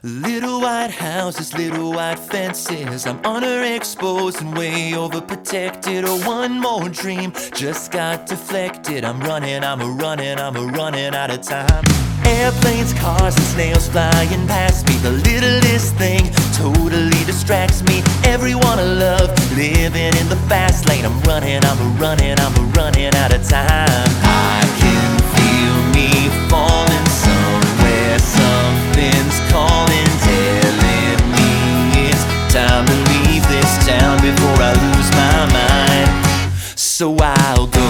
Little white houses, little white fences. I'm underexposed and way overprotected. Oh, one more dream just got deflected. I'm running out of time. Airplanes, cars, and snails flying past me. The littlest thing totally distracts me. Everyone I love living in the fast lane. I'm running out of time. I can feel me falling somewhere. Something's calling, telling me it's time to leave this town before I lose my mind. So I'll go.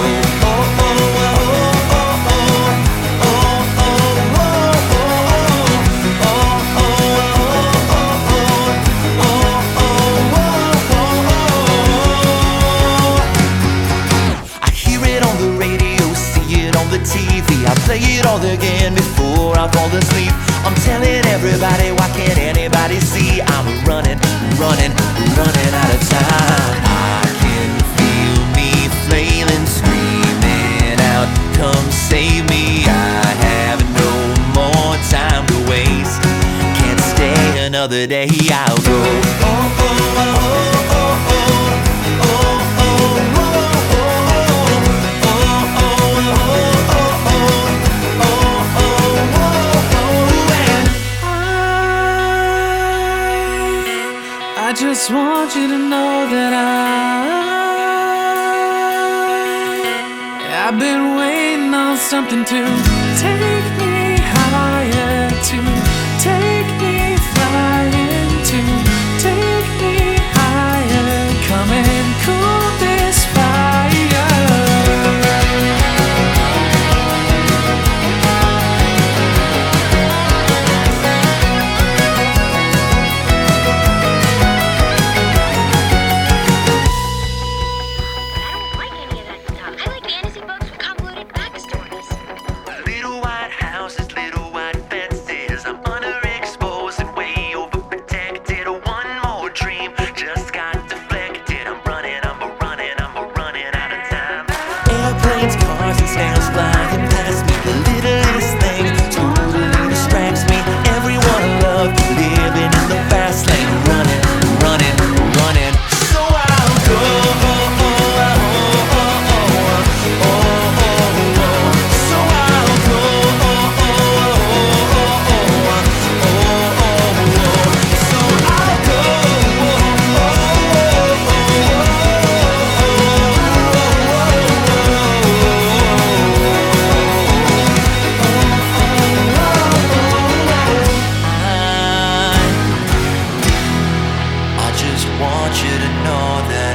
TV, I play it all again before I fall asleep. I'm telling everybody, why can't anybody see? I'm running out of time. I can feel me flailing, screaming out, come save me. I have no more time to waste. Can't stay another day, I'll go. I just want you to know that I've been waiting on something to take me higher, to take me flying, to take me higher. Come and cool this fire. Cars and snails flying past me. The littlest thing totally distracts me. Everyone I love living in the fast lane. Running. So I'll go. So I'll go. So I'll go. Want you to know that